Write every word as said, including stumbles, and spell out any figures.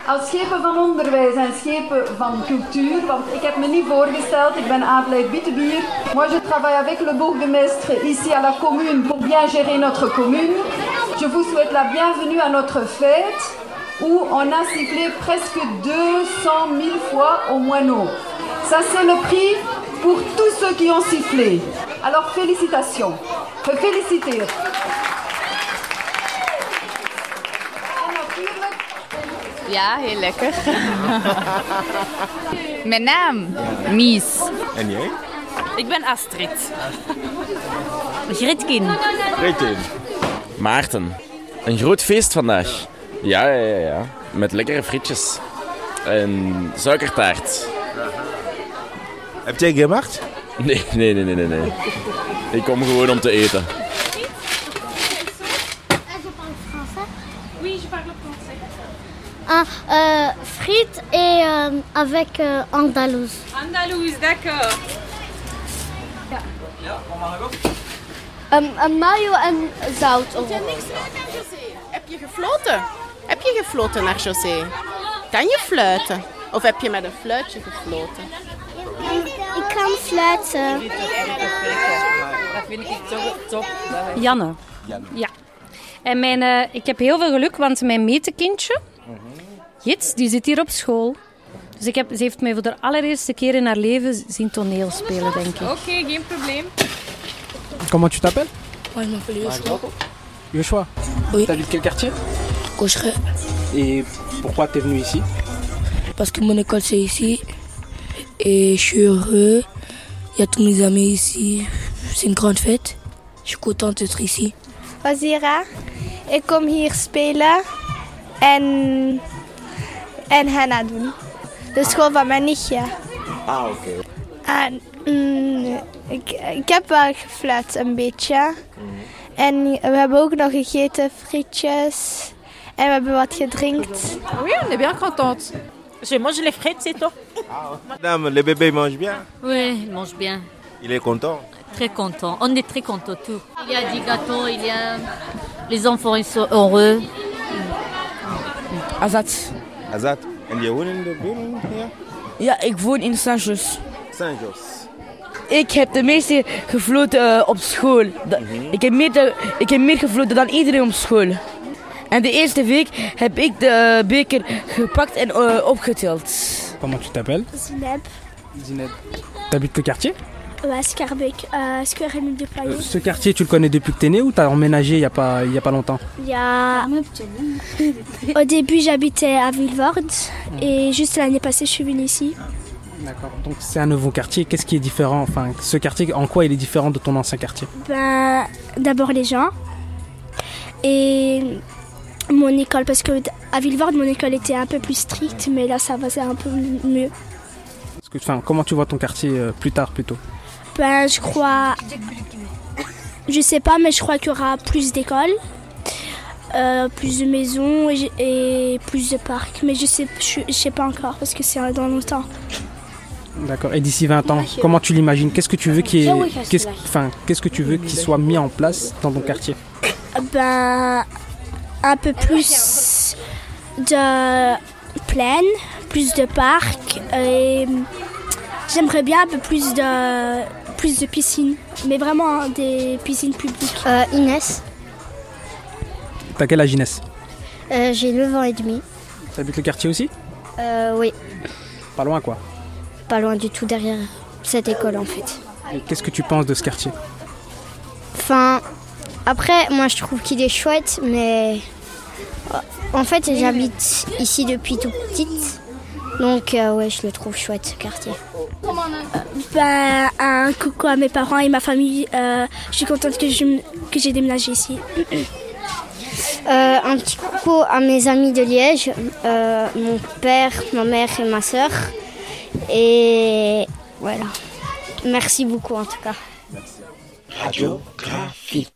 Als schepen van onderwijs en schepen van cultuur, want ik heb me niet voorgesteld, ik ben Adelheid Bittebier. Moi je travaille avec le bourgmestre ici à la commune pour bien gérer notre commune. Je vous souhaite la bienvenue à notre fête où on a sifflé presque deux cent mille fois au moineau. Ça c'est le prix pour tous ceux qui ont sifflé. Alors félicitations, gefeliciteerd. Ja, heel lekker. Mijn naam? Mies. En jij? Ik ben Astrid. Gritkin. Gritkin. Maarten. Een groot feest vandaag. Ja, ja, ja, ja. Met lekkere frietjes. En suikertaart. Heb jij gemaakt? Nee, nee, nee, nee, nee. Ik kom gewoon om te eten. Ah, euh, frites et euh, avec euh, andalouse. Andalouse, d'accord. Ja. Um, een mayo en zout. Heb je niks uit aan José? Heb je gefloten? Heb je gefloten naar José? Kan je fluiten? Of heb je met een fluitje gefloten? Ik kan fluiten. Dat vind ik zo top. Janne. Janne. Ja. En mijn, uh, ik heb heel veel geluk, want mijn metekindje, Jits, die zit hier op school. Dus ik heb, ze heeft mij voor de allereerste keer in haar leven zien toneel spelen, denk ik. Oké, okay, geen probleem. Comment tu t'appelles? Moi, je m'appelle Yoshua. Yoshua? Oui. T'habites quel quartier? Cocheret. Et pourquoi t'es venu ici? Parce que mon école c'est ici. Et je suis heureux. Il y a tous mes amis ici. C'est une grande fête. Je suis contente d'être ici. Wazira. Ik kom hier spelen en, en henna doen. De school van mijn nichtje. Ah, oké. Okay. En mm, ik, ik heb wel gefluit een beetje. Mm. En we hebben ook nog gegeten, frietjes. En we hebben wat gedrinkt. Oui, on est bien contente. Je mange les frites, c'est tout. Ah, madame, le bébé mange bien? Oui, il mange bien. Il est content? Très content. On est très content tout. Il y a des gâteaux, il y a... Les enfants, ils sont heureux. Azat. Azat. En je woont in de buurt hier? Ja, ik woon in Saint-Jos. Saint-Jos. Ik heb de meeste gefloten uh, op school. De, mm-hmm. ik, heb meer de, ik heb meer gefloten dan iedereen op school. En de eerste week heb ik de uh, beker gepakt en uh, opgetild. Comment tu t'appelles? Zineb. Zineb. T'habites quel quartier? Ouais, Scarbeck, euh, Square Émile Duployé. Euh, ce quartier, tu le connais depuis que t'es né ou t'as emménagé il y a pas, il y a pas longtemps? Il y a... Au début, j'habitais à Villevorde mmh. et juste l'année passée, je suis venue ici. D'accord, donc c'est un nouveau quartier. Qu'est-ce qui est différent? Enfin, ce quartier, en quoi il est différent de ton ancien quartier? Ben, d'abord les gens et mon école, parce qu'à Villevorde, mon école était un peu plus stricte, mais là, ça va, c'est un peu mieux. Parce que, enfin, comment tu vois ton quartier euh, plus tard, plutôt? Ben, je crois... Je sais pas, mais je crois qu'il y aura plus d'écoles, euh, plus de maisons et, et plus de parcs. Mais je sais, je, je sais pas encore, parce que c'est dans longtemps. D'accord. Et d'ici vingt ans, comment tu l'imagines? Qu'est-ce que tu veux qu'il y ait... Qu'est-ce, enfin, qu'est-ce que tu veux qu'il soit mis en place dans ton quartier? Ben, un peu plus de plaines, plus de parcs et... J'aimerais bien un peu plus de, plus de piscines, mais vraiment hein, des piscines publiques. Euh, Inès. T'as quel âge, Inès? euh, J'ai neuf ans et demi. T'habites le quartier aussi? euh, Oui. Pas loin quoi? Pas loin du tout, derrière cette école en fait. Et qu'est-ce que tu penses de ce quartier? Enfin, après, moi je trouve qu'il est chouette, mais en fait j'habite ici depuis tout petite. Donc euh, ouais, je le trouve chouette ce quartier. Euh, ben, un coucou à mes parents et ma famille. Euh, je suis contente que, je, que j'ai déménagé ici. Euh, un petit coucou à mes amis de Liège, euh, mon père, ma mère et ma sœur. Et voilà. Merci beaucoup en tout cas. Radiographie.